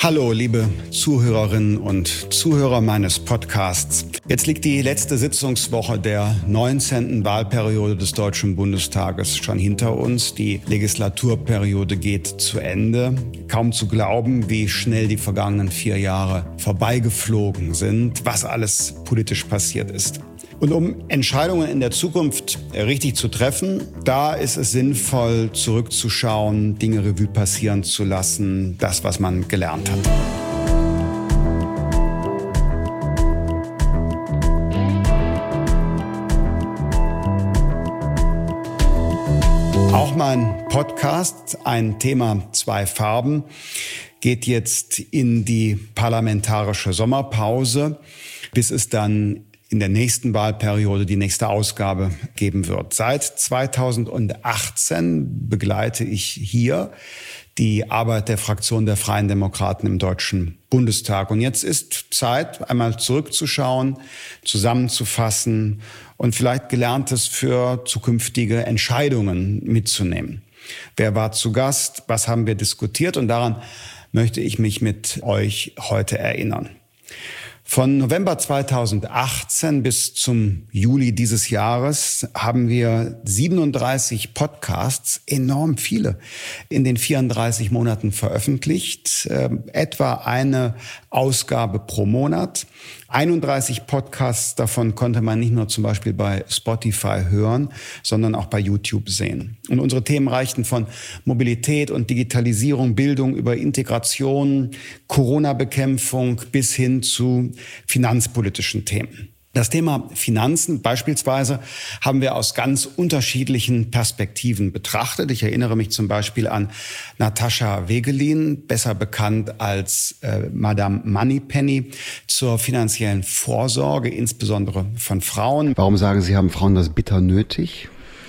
Hallo, liebe Zuhörerinnen und Zuhörer meines Podcasts. Jetzt liegt die letzte Sitzungswoche der 19. Wahlperiode des Deutschen Bundestages schon hinter uns. Die Legislaturperiode geht zu Ende. Kaum zu glauben, wie schnell die vergangenen 4 Jahre vorbeigeflogen sind, was alles politisch passiert ist. Und um Entscheidungen in der Zukunft richtig zu treffen, da ist es sinnvoll, zurückzuschauen, Dinge Revue passieren zu lassen, das, was man gelernt hat. Auch mein Podcast, ein Thema, 2 Farben, geht jetzt in die parlamentarische Sommerpause, bis es dann in der nächsten Wahlperiode die nächste Ausgabe geben wird. Seit 2018 begleite ich hier die Arbeit der Fraktion der Freien Demokraten im Deutschen Bundestag. Und jetzt ist Zeit, einmal zurückzuschauen, zusammenzufassen und vielleicht Gelerntes für zukünftige Entscheidungen mitzunehmen. Wer war zu Gast? Was haben wir diskutiert? Und daran möchte ich mich mit euch heute erinnern. Von November 2018 bis zum Juli dieses Jahres haben wir 37 Podcasts, enorm viele, in den 34 Monaten veröffentlicht. Etwa eine Ausgabe pro Monat. 31 Podcasts davon konnte man nicht nur zum Beispiel bei Spotify hören, sondern auch bei YouTube sehen. Und unsere Themen reichten von Mobilität und Digitalisierung, Bildung über Integration, Corona-Bekämpfung bis hin zu finanzpolitischen Themen. Das Thema Finanzen beispielsweise haben wir aus ganz unterschiedlichen Perspektiven betrachtet. Ich erinnere mich zum Beispiel an Natascha Wegelin, besser bekannt als Madame Moneypenny, zur finanziellen Vorsorge, insbesondere von Frauen. Warum sagen Sie, haben Frauen das bitter nötig?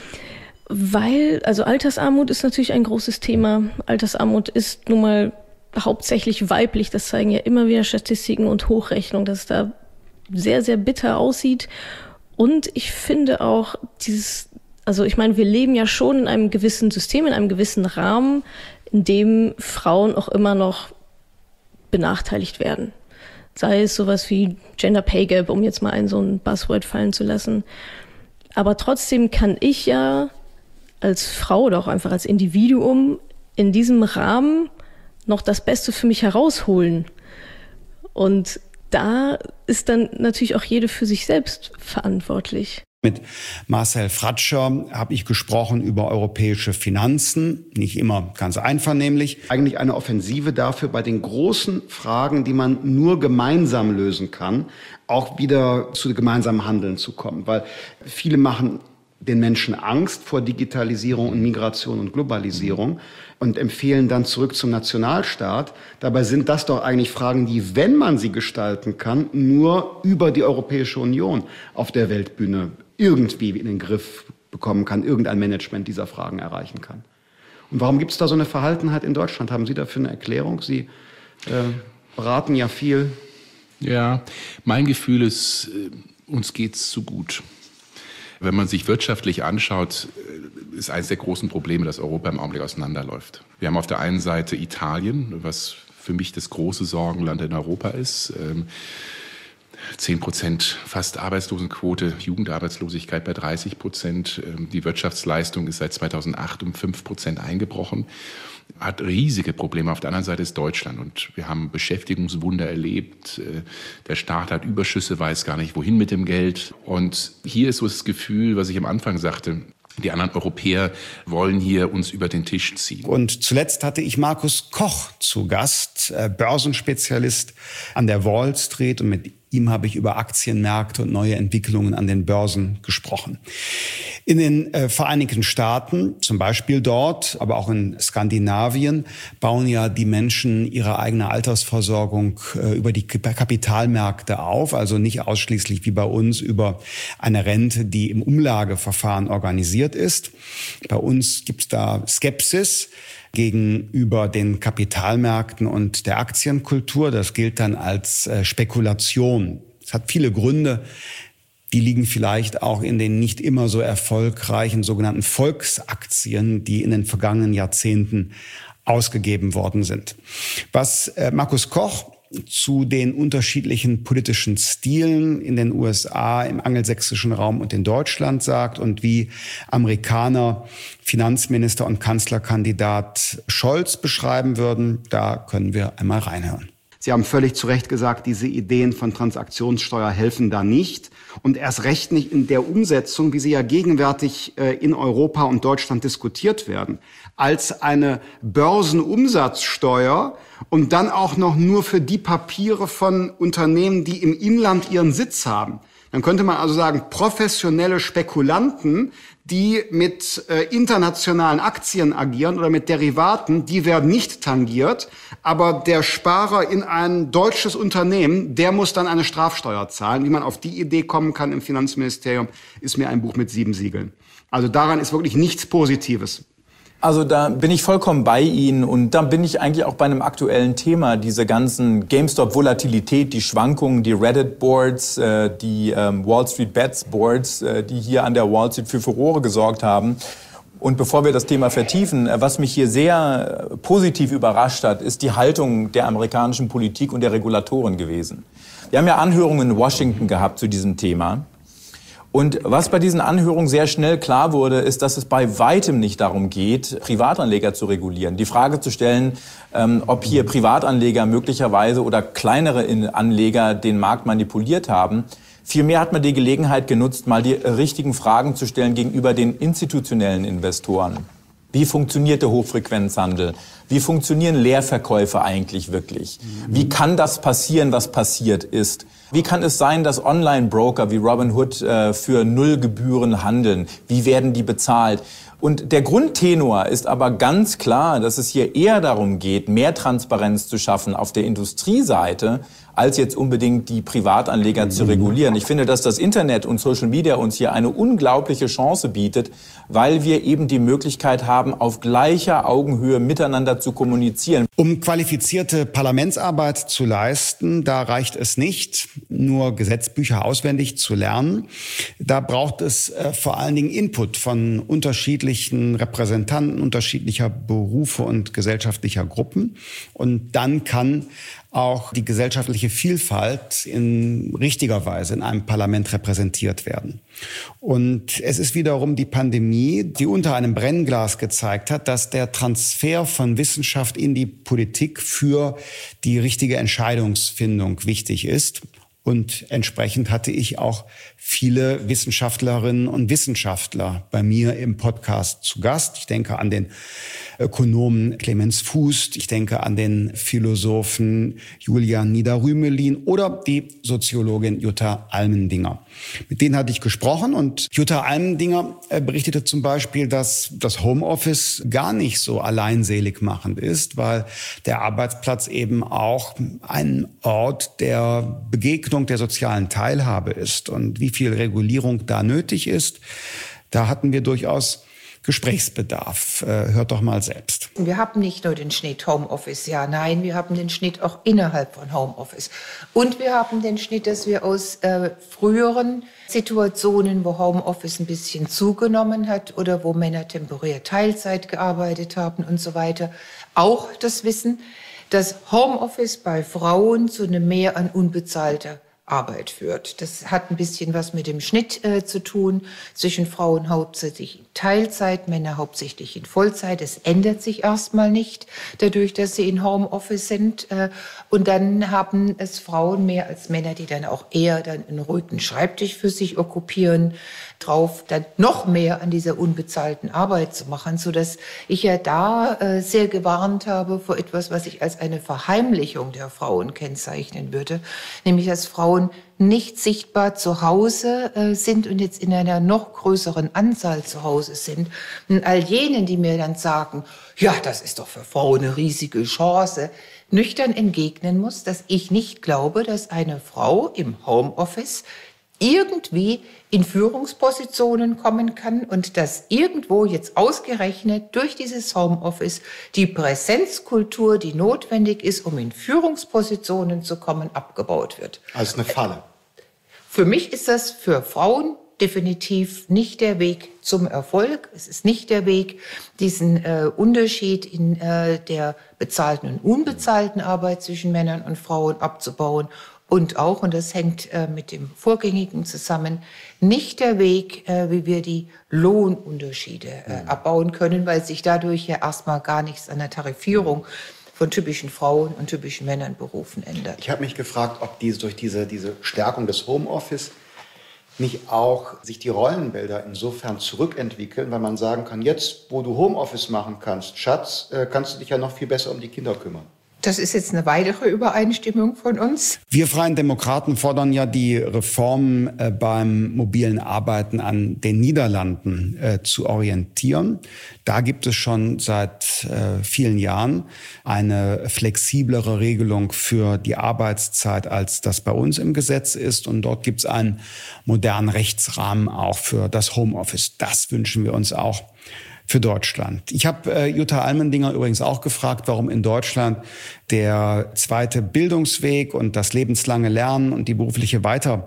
Weil, Altersarmut ist natürlich ein großes Thema. Altersarmut ist nun mal hauptsächlich weiblich. Das zeigen ja immer wieder Statistiken und Hochrechnungen, dass es da sehr, sehr bitter aussieht. Und ich finde auch wir leben ja schon in einem gewissen System, in einem gewissen Rahmen, in dem Frauen auch immer noch benachteiligt werden. Sei es sowas wie Gender Pay Gap, um jetzt mal so ein Buzzword fallen zu lassen. Aber trotzdem kann ich ja als Frau oder auch einfach als Individuum in diesem Rahmen noch das Beste für mich herausholen. Und da ist dann natürlich auch jede für sich selbst verantwortlich. Mit Marcel Fratscher habe ich gesprochen über europäische Finanzen, nicht immer ganz einvernehmlich. Eigentlich eine Offensive dafür, bei den großen Fragen, die man nur gemeinsam lösen kann, auch wieder zu gemeinsamem Handeln zu kommen. Weil viele machen den Menschen Angst vor Digitalisierung und Migration und Globalisierung und empfehlen dann zurück zum Nationalstaat. Dabei sind das doch eigentlich Fragen, die, wenn man sie gestalten kann, nur über die Europäische Union auf der Weltbühne irgendwie in den Griff bekommen kann, irgendein Management dieser Fragen erreichen kann. Und warum gibt es da so eine Verhaltenheit in Deutschland? Haben Sie dafür eine Erklärung? Sie beraten ja viel. Ja, mein Gefühl ist, uns geht's zu gut. Wenn man sich wirtschaftlich anschaut, ist eines der großen Probleme, dass Europa im Augenblick auseinanderläuft. Wir haben auf der einen Seite Italien, was für mich das große Sorgenland in Europa ist. 10% fast Arbeitslosenquote, Jugendarbeitslosigkeit bei 30%. Die Wirtschaftsleistung ist seit 2008 um 5% eingebrochen. Hat riesige Probleme. Auf der anderen Seite ist Deutschland und wir haben Beschäftigungswunder erlebt. Der Staat hat Überschüsse, weiß gar nicht, wohin mit dem Geld. Und hier ist so das Gefühl, was ich am Anfang sagte, die anderen Europäer wollen hier uns über den Tisch ziehen. Und zuletzt hatte ich Markus Koch zu Gast, Börsenspezialist an der Wall Street, und mit ihm habe ich über Aktienmärkte und neue Entwicklungen an den Börsen gesprochen. In den Vereinigten Staaten, zum Beispiel dort, aber auch in Skandinavien, bauen ja die Menschen ihre eigene Altersversorgung über die Kapitalmärkte auf, also nicht ausschließlich wie bei uns über eine Rente, die im Umlageverfahren organisiert ist. Bei uns gibt es da Skepsis gegenüber den Kapitalmärkten und der Aktienkultur. Das gilt dann als Spekulation. Es hat viele Gründe. Die liegen vielleicht auch in den nicht immer so erfolgreichen sogenannten Volksaktien, die in den vergangenen Jahrzehnten ausgegeben worden sind. Was Markus Koch zu den unterschiedlichen politischen Stilen in den USA, im angelsächsischen Raum und in Deutschland sagt und wie Amerikaner Finanzminister und Kanzlerkandidat Scholz beschreiben würden, da können wir einmal reinhören. Sie haben völlig zu Recht gesagt, diese Ideen von Transaktionssteuer helfen da nicht. Und erst recht nicht in der Umsetzung, wie sie ja gegenwärtig in Europa und Deutschland diskutiert werden. Als eine Börsenumsatzsteuer und dann auch noch nur für die Papiere von Unternehmen, die im Inland ihren Sitz haben. Dann könnte man also sagen, professionelle Spekulanten, die mit internationalen Aktien agieren oder mit Derivaten, die werden nicht tangiert. Aber der Sparer in ein deutsches Unternehmen, der muss dann eine Strafsteuer zahlen. Wie man auf die Idee kommen kann im Finanzministerium, ist mir ein Buch mit 7 Siegeln. Also daran ist wirklich nichts Positives. Also da bin ich vollkommen bei Ihnen und da bin ich eigentlich auch bei einem aktuellen Thema. Diese ganzen GameStop-Volatilität, die Schwankungen, die Reddit-Boards, die Wall Street Bets-Boards, die hier an der Wall Street für Furore gesorgt haben. Und bevor wir das Thema vertiefen, was mich hier sehr positiv überrascht hat, ist die Haltung der amerikanischen Politik und der Regulatoren gewesen. Wir haben ja Anhörungen in Washington gehabt zu diesem Thema. Und was bei diesen Anhörungen sehr schnell klar wurde, ist, dass es bei weitem nicht darum geht, Privatanleger zu regulieren. Die Frage zu stellen, ob hier Privatanleger möglicherweise oder kleinere Anleger den Markt manipuliert haben. Vielmehr hat man die Gelegenheit genutzt, mal die richtigen Fragen zu stellen gegenüber den institutionellen Investoren. Wie funktioniert der Hochfrequenzhandel? Wie funktionieren Leerverkäufe eigentlich wirklich? Wie kann das passieren, was passiert ist? Wie kann es sein, dass Online-Broker wie Robinhood für 0 Gebühren handeln? Wie werden die bezahlt? Und der Grundtenor ist aber ganz klar, dass es hier eher darum geht, mehr Transparenz zu schaffen auf der Industrieseite, als jetzt unbedingt die Privatanleger zu regulieren. Ich finde, dass das Internet und Social Media uns hier eine unglaubliche Chance bietet, weil wir eben die Möglichkeit haben, auf gleicher Augenhöhe miteinander zu kommunizieren. Um qualifizierte Parlamentsarbeit zu leisten, da reicht es nicht, nur Gesetzbücher auswendig zu lernen. Da braucht es vor allen Dingen Input von unterschiedlichen Repräsentanten unterschiedlicher Berufe und gesellschaftlicher Gruppen. Und dann kann auch die gesellschaftliche Vielfalt in richtiger Weise in einem Parlament repräsentiert werden. Und es ist wiederum die Pandemie, die unter einem Brennglas gezeigt hat, dass der Transfer von Wissenschaft in die Politik für die richtige Entscheidungsfindung wichtig ist. Und entsprechend hatte ich auch viele Wissenschaftlerinnen und Wissenschaftler bei mir im Podcast zu Gast. Ich denke an den Ökonomen Clemens Fuß, ich denke an den Philosophen Julian Nieder-Rümelin oder die Soziologin Jutta Almendinger. Mit denen hatte ich gesprochen und Jutta Almendinger berichtete zum Beispiel, dass das Homeoffice gar nicht so alleinselig machend ist, weil der Arbeitsplatz eben auch ein Ort der Begegnung, der sozialen Teilhabe ist. Und wie viel Regulierung da nötig ist, da hatten wir durchaus Gesprächsbedarf. Hört doch mal selbst. Wir haben nicht nur den Schnitt Homeoffice, ja, nein, wir haben den Schnitt auch innerhalb von Homeoffice. Und wir haben den Schnitt, dass wir aus früheren Situationen, wo Homeoffice ein bisschen zugenommen hat oder wo Männer temporär Teilzeit gearbeitet haben und so weiter, auch das Wissen, dass Homeoffice bei Frauen zu einem Mehr an unbezahlter Arbeit führt. Das hat ein bisschen was mit dem Schnitt zu tun, zwischen Frauen hauptsächlich in Teilzeit, Männer hauptsächlich in Vollzeit. Es ändert sich erstmal nicht, dadurch, dass sie in Homeoffice sind. Und dann haben es Frauen mehr als Männer, die dann auch eher dann einen ruhigen Schreibtisch für sich okkupieren, drauf dann noch mehr an dieser unbezahlten Arbeit zu machen, sodass ich ja da sehr gewarnt habe vor etwas, was ich als eine Verheimlichung der Frauen kennzeichnen würde, nämlich dass Frauen nicht sichtbar zu Hause sind und jetzt in einer noch größeren Anzahl zu Hause sind. Und all jenen, die mir dann sagen, ja, das ist doch für Frauen eine riesige Chance, nüchtern entgegnen muss, dass ich nicht glaube, dass eine Frau im Homeoffice irgendwie in Führungspositionen kommen kann und dass irgendwo jetzt ausgerechnet durch dieses Homeoffice die Präsenzkultur, die notwendig ist, um in Führungspositionen zu kommen, abgebaut wird. Also eine Falle. Für mich ist das für Frauen definitiv nicht der Weg zum Erfolg. Es ist nicht der Weg, diesen Unterschied in der bezahlten und unbezahlten Arbeit zwischen Männern und Frauen abzubauen. Und auch, und das hängt mit dem Vorgängigen zusammen, nicht der Weg, wie wir die Lohnunterschiede abbauen können, weil sich dadurch ja erstmal gar nichts an der Tarifierung von typischen Frauen und typischen Männernberufen ändert. Ich habe mich gefragt, ob durch diese Stärkung des Homeoffice nicht auch sich die Rollenbilder insofern zurückentwickeln, weil man sagen kann, jetzt, wo du Homeoffice machen kannst, Schatz, kannst du dich ja noch viel besser um die Kinder kümmern. Das ist jetzt eine weitere Übereinstimmung von uns. Wir Freien Demokraten fordern ja die Reformen beim mobilen Arbeiten an den Niederlanden zu orientieren. Da gibt es schon seit vielen Jahren eine flexiblere Regelung für die Arbeitszeit, als das bei uns im Gesetz ist. Und dort gibt es einen modernen Rechtsrahmen auch für das Homeoffice. Das wünschen wir uns auch für Deutschland. Ich habe Jutta Almendinger übrigens auch gefragt, warum in Deutschland der zweite Bildungsweg und das lebenslange Lernen und die berufliche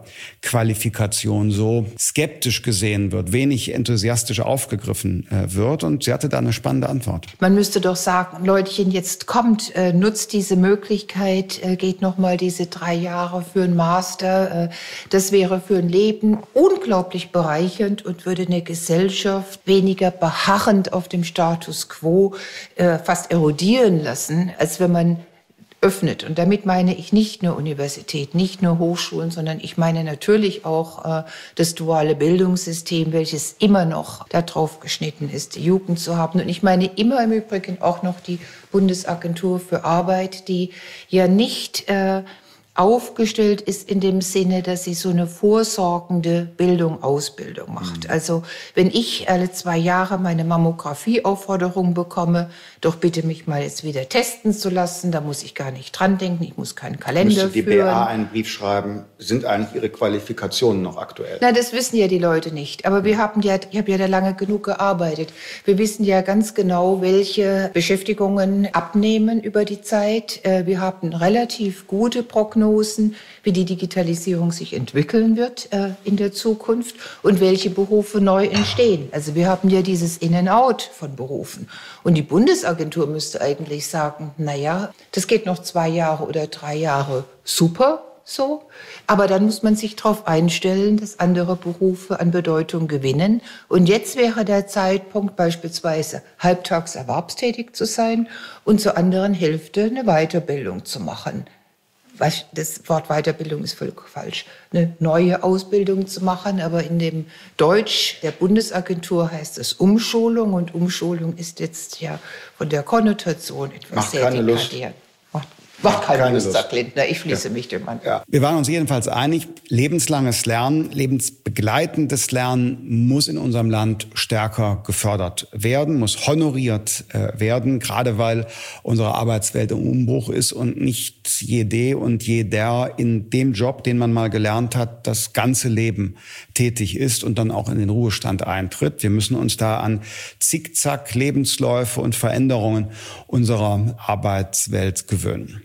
Weiterqualifikation so skeptisch gesehen wird, wenig enthusiastisch aufgegriffen wird. Und sie hatte da eine spannende Antwort. Man müsste doch sagen, Leutchen, jetzt kommt, nutzt diese Möglichkeit, geht noch mal diese 3 Jahre für einen Master. Das wäre für ein Leben unglaublich bereichernd und würde eine Gesellschaft weniger beharrend auf dem Status quo fast erodieren lassen, als wenn man öffnet. Und damit meine ich nicht nur Universität, nicht nur Hochschulen, sondern ich meine natürlich auch das duale Bildungssystem, welches immer noch darauf geschnitten ist, die Jugend zu haben. Und ich meine immer im Übrigen auch noch die Bundesagentur für Arbeit, die ja nicht aufgestellt ist in dem Sinne, dass sie so eine vorsorgende Ausbildung macht. Also wenn ich alle 2 Jahre meine Mammographie-Aufforderung bekomme, doch bitte mich mal jetzt wieder testen zu lassen, da muss ich gar nicht dran denken, ich muss keinen Kalender führen. Müsste die BA einen Brief schreiben, sind eigentlich Ihre Qualifikationen noch aktuell? Na, das wissen ja die Leute nicht. Aber ich habe ja da lange genug gearbeitet. Wir wissen ja ganz genau, welche Beschäftigungen abnehmen über die Zeit. Wir haben relativ gute Prognosen, wie die Digitalisierung sich entwickeln wird in der Zukunft und welche Berufe neu entstehen. Also wir haben ja dieses In-and-Out von Berufen. Und die Bundesagentur müsste eigentlich sagen, naja, das geht noch 2 Jahre oder 3 Jahre super so. Aber dann muss man sich darauf einstellen, dass andere Berufe an Bedeutung gewinnen. Und jetzt wäre der Zeitpunkt, beispielsweise halbtags erwerbstätig zu sein und zur anderen Hälfte eine Weiterbildung zu machen. Das Wort Weiterbildung ist völlig falsch, eine neue Ausbildung zu machen, aber in dem Deutsch der Bundesagentur heißt es Umschulung und Umschulung ist jetzt ja von der Konnotation etwas sehr dekadent. Macht keine Lust, sagt Lindner. Ich schließe mich dem an. Ja. Wir waren uns jedenfalls einig, lebenslanges Lernen, lebensbegleitendes Lernen muss in unserem Land stärker gefördert werden, muss honoriert werden, gerade weil unsere Arbeitswelt im Umbruch ist und nicht jede und jeder in dem Job, den man mal gelernt hat, das ganze Leben tätig ist und dann auch in den Ruhestand eintritt. Wir müssen uns da an Zickzack-Lebensläufe und Veränderungen unserer Arbeitswelt gewöhnen.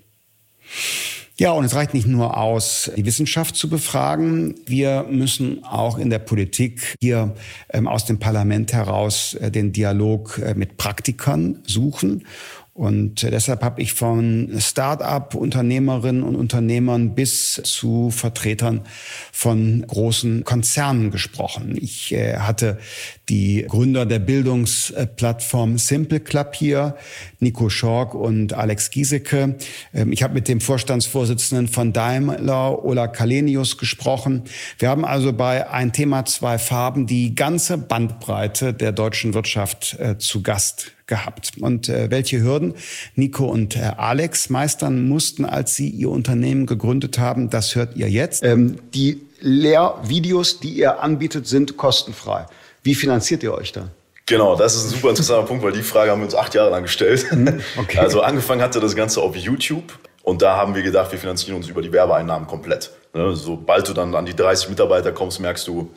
Ja, und es reicht nicht nur aus, die Wissenschaft zu befragen. Wir müssen auch in der Politik hier aus dem Parlament heraus den Dialog mit Praktikern suchen. Und deshalb habe ich von Start-up-Unternehmerinnen und Unternehmern bis zu Vertretern von großen Konzernen gesprochen. Ich hatte die Gründer der Bildungsplattform Simple Club hier, Nico Schork und Alex Giesecke. Ich habe mit dem Vorstandsvorsitzenden von Daimler, Ola Kalenius, gesprochen. Wir haben also bei Ein Thema, 2 Farben die ganze Bandbreite der deutschen Wirtschaft zu Gast gehabt. Und welche Hürden Nico und Alex meistern mussten, als sie ihr Unternehmen gegründet haben, das hört ihr jetzt. Die Lehrvideos, die ihr anbietet, sind kostenfrei. Wie finanziert ihr euch da? Genau, das ist ein super interessanter Punkt, weil die Frage haben wir uns 8 Jahre lang gestellt. Okay. Also angefangen hatte das Ganze auf YouTube und da haben wir gedacht, wir finanzieren uns über die Werbeeinnahmen komplett. Sobald du dann an die 30 Mitarbeiter kommst, merkst du,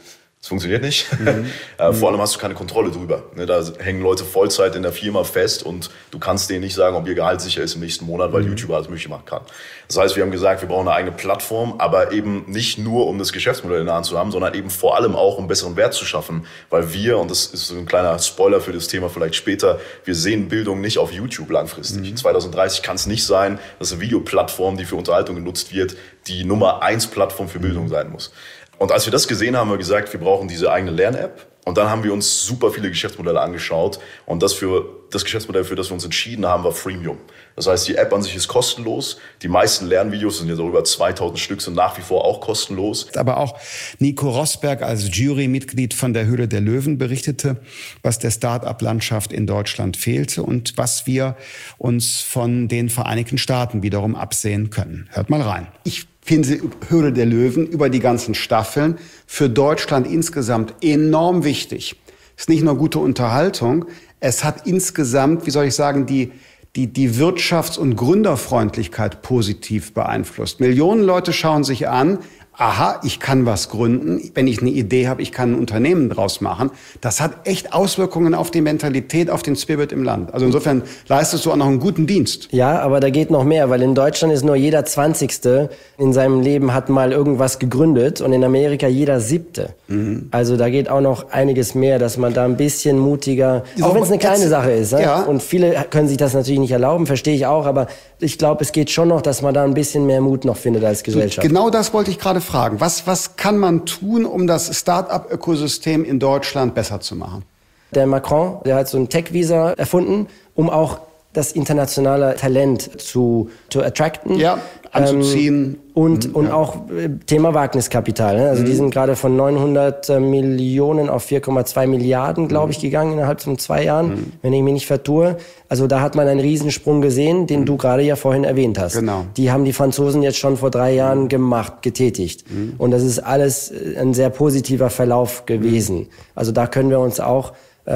Das funktioniert nicht. Vor allem hast du keine Kontrolle drüber. Da hängen Leute Vollzeit in der Firma fest und du kannst denen nicht sagen, ob ihr Gehalt sicher ist im nächsten Monat, weil YouTube alles mögliche machen kann. Das heißt, wir haben gesagt, wir brauchen eine eigene Plattform, aber eben nicht nur, um das Geschäftsmodell in der Hand zu haben, sondern eben vor allem auch, um besseren Wert zu schaffen. Weil wir, und das ist so ein kleiner Spoiler für das Thema vielleicht später, wir sehen Bildung nicht auf YouTube langfristig. 2030 kann es nicht sein, dass eine Videoplattform, die für Unterhaltung genutzt wird, die Nummer 1 Plattform für Bildung sein muss. Und als wir das gesehen haben, haben wir gesagt, wir brauchen diese eigene Lern-App. Und dann haben wir uns super viele Geschäftsmodelle angeschaut. Und das Geschäftsmodell, für das wir uns entschieden haben, war Freemium. Das heißt, die App an sich ist kostenlos. Die meisten Lernvideos, sind jetzt auch über 2000 Stück, sind nach wie vor auch kostenlos. Aber auch Nico Rosberg als Jurymitglied von der Höhle der Löwen berichtete, was der Start-up-Landschaft in Deutschland fehlte und was wir uns von den Vereinigten Staaten wiederum absehen können. Hört mal rein. Ich finde Höhle der Löwen über die ganzen Staffeln für Deutschland insgesamt enorm wichtig. Es ist nicht nur gute Unterhaltung, es hat insgesamt, wie soll ich sagen, die Wirtschafts- und Gründerfreundlichkeit positiv beeinflusst. Millionen Leute schauen sich an, aha, ich kann was gründen, wenn ich eine Idee habe, ich kann ein Unternehmen draus machen. Das hat echt Auswirkungen auf die Mentalität, auf den Spirit im Land. Also insofern leistest du auch noch einen guten Dienst. Ja, aber da geht noch mehr, weil in Deutschland ist nur jeder 20. in seinem Leben hat mal irgendwas gegründet und in Amerika jeder 7. Also da geht auch noch einiges mehr, dass man da ein bisschen mutiger, auch wenn es eine kleine Sache ist. Ne? Ja. Und viele können sich das natürlich nicht erlauben, verstehe ich auch, aber ich glaube, es geht schon noch, dass man da ein bisschen mehr Mut noch findet als Gesellschaft. Genau das wollte ich gerade fragen. Was kann man tun, um das Start-up-Ökosystem in Deutschland besser zu machen? Der Macron, der hat so ein Tech-Visa erfunden, um auch das internationale Talent zu attracten. Ja, anzuziehen. Und auch Thema Wagniskapital. Ne? Also die sind gerade von 900 Millionen auf 4,2 Milliarden, glaube ich, gegangen innerhalb von 2 Jahren, wenn ich mich nicht vertue. Also da hat man einen Riesensprung gesehen, den du gerade ja vorhin erwähnt hast. Genau. Die haben die Franzosen jetzt schon vor 3 Jahren getätigt. Und das ist alles ein sehr positiver Verlauf gewesen. Also da können wir uns auch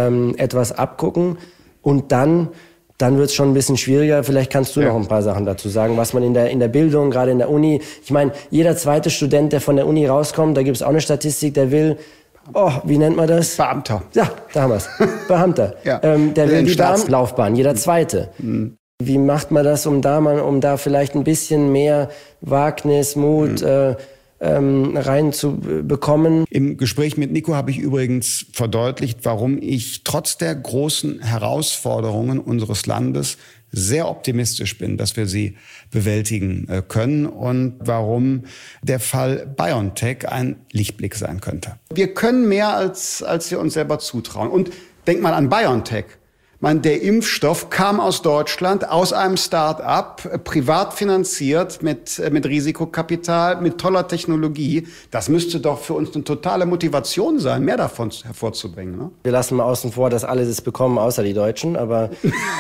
etwas abgucken. Und dann wird es schon ein bisschen schwieriger. Vielleicht kannst du noch ein paar Sachen dazu sagen, was man in der Bildung, gerade in der Uni, ich meine, jeder zweite Student, der von der Uni rauskommt, da gibt es auch eine Statistik, der will, wie nennt man das? Beamter. Ja, da haben wir es. Beamter. Ja. Der will die Beamtenlaufbahn, jeder zweite. Wie macht man das, um da vielleicht ein bisschen mehr Wagnis, Mut, reinzubekommen. Im Gespräch mit Nico habe ich übrigens verdeutlicht, warum ich trotz der großen Herausforderungen unseres Landes sehr optimistisch bin, dass wir sie bewältigen können und warum der Fall BioNTech ein Lichtblick sein könnte. Wir können mehr, als wir uns selber zutrauen. Und denk mal an BioNTech. Der Impfstoff kam aus Deutschland, aus einem Start-up, privat finanziert, mit Risikokapital, mit toller Technologie. Das müsste doch für uns eine totale Motivation sein, mehr davon hervorzubringen. Ne? Wir lassen mal außen vor, dass alle es bekommen, außer die Deutschen. Aber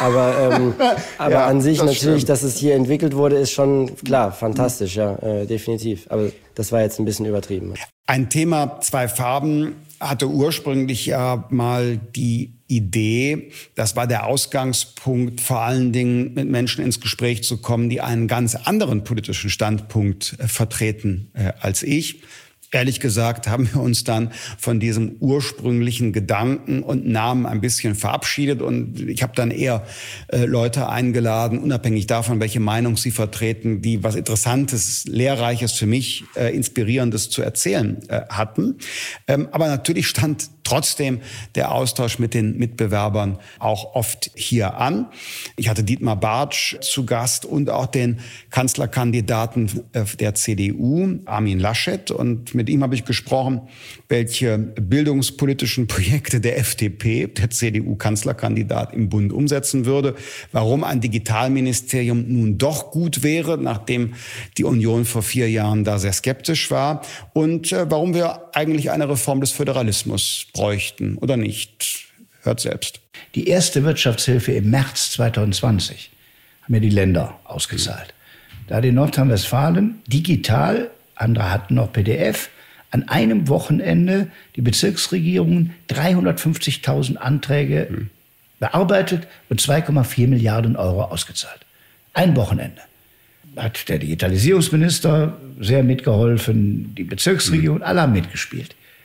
ja, an sich natürlich, stimmt. Dass es hier entwickelt wurde, ist schon klar, fantastisch, ja, definitiv. Aber das war jetzt ein bisschen übertrieben. Ein Thema 2 Farben hatte ursprünglich ja mal die Idee, das war der Ausgangspunkt, vor allen Dingen mit Menschen ins Gespräch zu kommen, die einen ganz anderen politischen Standpunkt vertreten als ich. Ehrlich gesagt haben wir uns dann von diesem ursprünglichen Gedanken und Namen ein bisschen verabschiedet und ich habe dann eher Leute eingeladen, unabhängig davon, welche Meinung sie vertreten, die was Interessantes, Lehrreiches für mich, Inspirierendes zu erzählen hatten. Aber natürlich stand trotzdem der Austausch mit den Mitbewerbern auch oft hier an. Ich hatte Dietmar Bartsch zu Gast und auch den Kanzlerkandidaten der CDU, Armin Laschet. Und mit ihm habe ich gesprochen, welche bildungspolitischen Projekte der FDP, der CDU-Kanzlerkandidat, im Bund umsetzen würde, warum ein Digitalministerium nun doch gut wäre, nachdem die Union vor 4 Jahren da sehr skeptisch war und warum wir eigentlich eine Reform des Föderalismus bräuchten oder nicht. Hört selbst. Die erste Wirtschaftshilfe im März 2020 haben ja die Länder ausgezahlt. Da hat in Nordrhein-Westfalen digital, andere hatten noch PDF, an einem Wochenende die Bezirksregierungen 350.000 Anträge bearbeitet und 2,4 Milliarden Euro ausgezahlt. Ein Wochenende. Hat der Digitalisierungsminister sehr mitgeholfen, die Bezirksregierung, alle haben mitgespielt.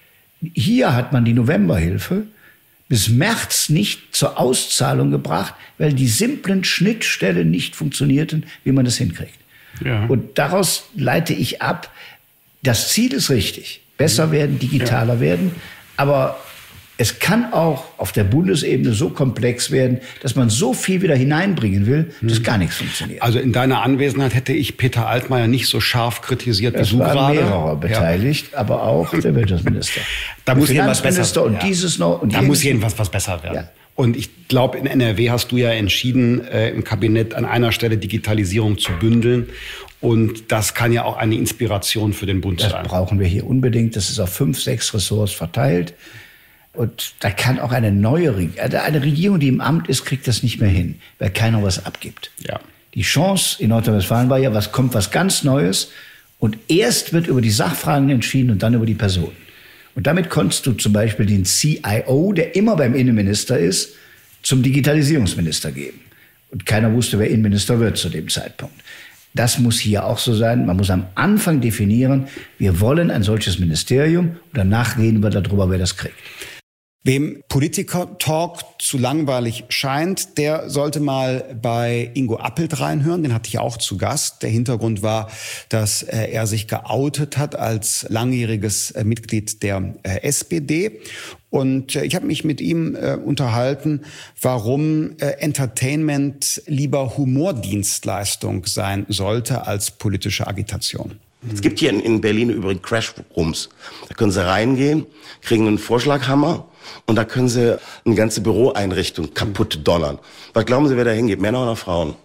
Hier hat man die Novemberhilfe bis März nicht zur Auszahlung gebracht, weil die simplen Schnittstellen nicht funktionierten, wie man das hinkriegt. Ja. Und daraus leite ich ab, das Ziel ist richtig. Besser werden, digitaler werden. Aber es kann auch auf der Bundesebene so komplex werden, dass man so viel wieder hineinbringen will, dass gar nichts funktioniert. Also in deiner Anwesenheit hätte ich Peter Altmaier nicht so scharf kritisiert wie du gerade. Es waren mehrere beteiligt, aber auch der Wirtschaftsminister. Da muss jedenfwas besser werden. Und dieses noch. Und da muss jedenfalls was besser werden. Ja. Und ich glaube, in NRW hast du ja entschieden, im Kabinett an einer Stelle Digitalisierung zu bündeln. Und das kann ja auch eine Inspiration für den Bund sein. Das brauchen wir hier unbedingt. Das ist auf 5, 6 Ressorts verteilt. Und da kann auch eine Regierung, die im Amt ist, kriegt das nicht mehr hin, weil keiner was abgibt. Ja. Die Chance in Nordrhein-Westfalen war ja, kommt was ganz Neues. Und erst wird über die Sachfragen entschieden und dann über die Personen. Und damit konntest du zum Beispiel den CIO, der immer beim Innenminister ist, zum Digitalisierungsminister geben. Und keiner wusste, wer Innenminister wird zu dem Zeitpunkt. Das muss hier auch so sein. Man muss am Anfang definieren, wir wollen ein solches Ministerium und danach reden wir darüber, wer das kriegt. Wem Politiker-Talk zu langweilig scheint, der sollte mal bei Ingo Appelt reinhören. Den hatte ich auch zu Gast. Der Hintergrund war, dass er sich geoutet hat als langjähriges Mitglied der SPD. Und ich habe mich mit ihm unterhalten, warum Entertainment lieber Humordienstleistung sein sollte als politische Agitation. Es gibt hier in Berlin übrigens Crashrooms. Da können Sie reingehen, kriegen einen Vorschlaghammer und da können Sie eine ganze Büroeinrichtung kaputt donnern. Was glauben Sie, wer da hingeht? Männer oder Frauen?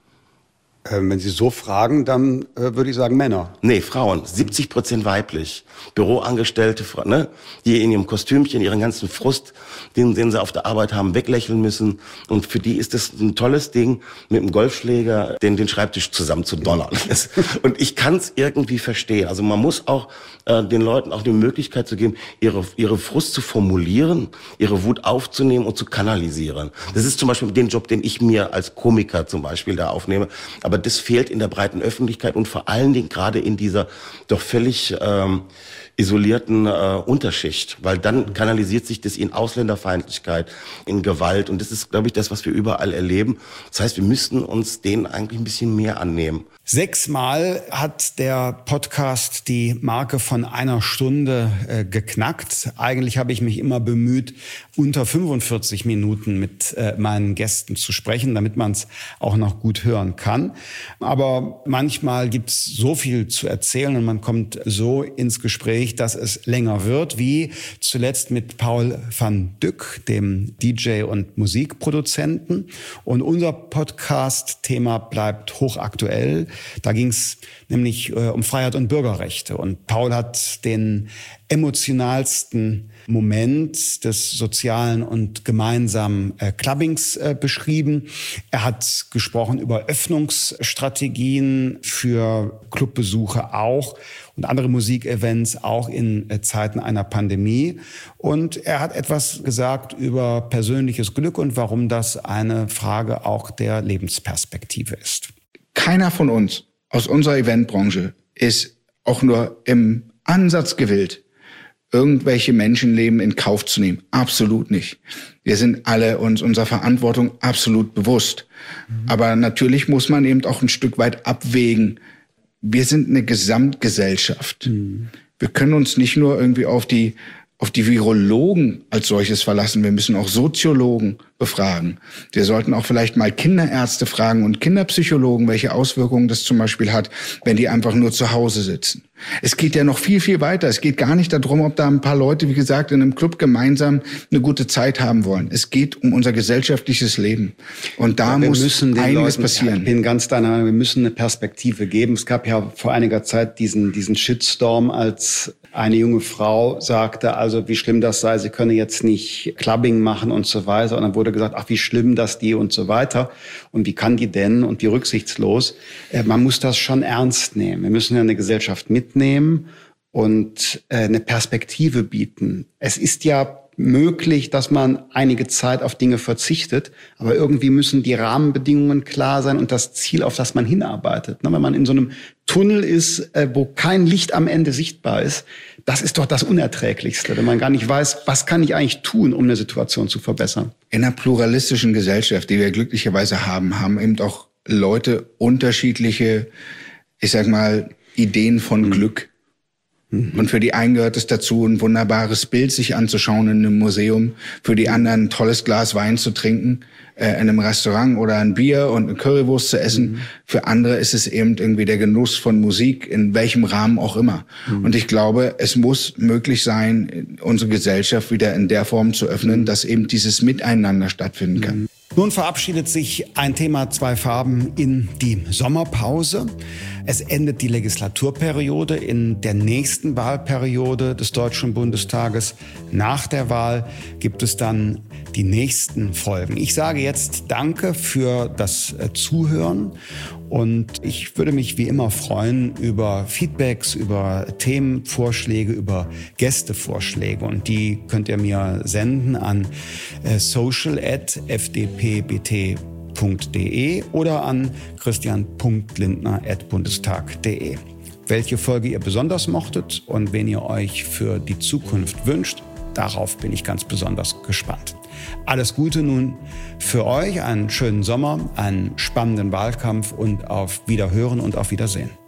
Wenn Sie so fragen, dann würde ich sagen Männer. Nee, Frauen. 70% weiblich. Büroangestellte, ne? Die in ihrem Kostümchen ihren ganzen Frust, den sie auf der Arbeit haben, weglächeln müssen. Und für die ist das ein tolles Ding, mit einem Golfschläger den Schreibtisch zusammen zu donnern. Und ich kann es irgendwie verstehen. Also man muss auch den Leuten auch die Möglichkeit zu geben, ihre Frust zu formulieren, ihre Wut aufzunehmen und zu kanalisieren. Das ist zum Beispiel den Job, den ich mir als Komiker zum Beispiel da aufnehme. Aber das fehlt in der breiten Öffentlichkeit und vor allen Dingen gerade in dieser doch völlig isolierten Unterschicht, weil dann kanalisiert sich das in Ausländerfeindlichkeit, in Gewalt und das ist, glaube ich, das, was wir überall erleben. Das heißt, wir müssten uns denen eigentlich ein bisschen mehr annehmen. 6-mal hat der Podcast die Marke von 1 Stunde geknackt. Eigentlich habe ich mich immer bemüht, unter 45 Minuten mit meinen Gästen zu sprechen, damit man es auch noch gut hören kann. Aber manchmal gibt es so viel zu erzählen und man kommt so ins Gespräch, dass es länger wird, wie zuletzt mit Paul van Dyck, dem DJ und Musikproduzenten. Und unser Podcast-Thema bleibt hochaktuell. Da ging es nämlich um Freiheit und Bürgerrechte. Und Paul hat den emotionalsten Moment des sozialen und gemeinsamen Clubbings beschrieben. Er hat gesprochen über Öffnungsstrategien für Clubbesuche auch und andere Musikevents auch in Zeiten einer Pandemie. Und er hat etwas gesagt über persönliches Glück und warum das eine Frage auch der Lebensperspektive ist. Keiner von uns aus unserer Eventbranche ist auch nur im Ansatz gewillt, irgendwelche Menschenleben in Kauf zu nehmen. Absolut nicht. Wir sind alle uns unserer Verantwortung absolut bewusst. Aber natürlich muss man eben auch ein Stück weit abwägen. Wir sind eine Gesamtgesellschaft. Wir können uns nicht nur irgendwie auf die Virologen als solches verlassen. Wir müssen auch Soziologen befragen. Wir sollten auch vielleicht mal Kinderärzte fragen und Kinderpsychologen, welche Auswirkungen das zum Beispiel hat, wenn die einfach nur zu Hause sitzen. Es geht ja noch viel, viel weiter. Es geht gar nicht darum, ob da ein paar Leute, wie gesagt, in einem Club gemeinsam eine gute Zeit haben wollen. Es geht um unser gesellschaftliches Leben. Und da muss einiges passieren. Ich bin ganz deiner Meinung, wir müssen eine Perspektive geben. Es gab ja vor einiger Zeit diesen Shitstorm, als eine junge Frau sagte, also wie schlimm das sei, sie könne jetzt nicht Clubbing machen und so weiter. Und dann wurde gesagt, ach wie schlimm das die und so weiter. Und wie kann die denn und wie rücksichtslos. Man muss das schon ernst nehmen. Wir müssen ja eine Gesellschaft mitnehmen und eine Perspektive bieten. Es ist ja möglich, dass man einige Zeit auf Dinge verzichtet, aber irgendwie müssen die Rahmenbedingungen klar sein und das Ziel, auf das man hinarbeitet. Wenn man in so einem Tunnel ist, wo kein Licht am Ende sichtbar ist, das ist doch das Unerträglichste, wenn man gar nicht weiß, was kann ich eigentlich tun, um eine Situation zu verbessern. In einer pluralistischen Gesellschaft, die wir glücklicherweise haben eben auch Leute unterschiedliche, ich sag mal, Ideen von Glück. Und für die einen gehört es dazu, ein wunderbares Bild sich anzuschauen in einem Museum, für die anderen ein tolles Glas Wein zu trinken, in einem Restaurant oder ein Bier und eine Currywurst zu essen. Für andere ist es eben irgendwie der Genuss von Musik, in welchem Rahmen auch immer. Und ich glaube, es muss möglich sein, unsere Gesellschaft wieder in der Form zu öffnen, dass eben dieses Miteinander stattfinden kann. Nun verabschiedet sich ein Thema 2 Farben in die Sommerpause. Es endet die Legislaturperiode. In der nächsten Wahlperiode des Deutschen Bundestages nach der Wahl gibt es dann die nächsten Folgen. Ich sage jetzt Danke für das Zuhören und ich würde mich wie immer freuen über Feedbacks, über Themenvorschläge, über Gästevorschläge und die könnt ihr mir senden an social@fdpbt.de oder an christian.lindner@bundestag.de. Welche Folge ihr besonders mochtet und wen ihr euch für die Zukunft wünscht, darauf bin ich ganz besonders gespannt. Alles Gute nun für euch, einen schönen Sommer, einen spannenden Wahlkampf und auf Wiederhören und auf Wiedersehen.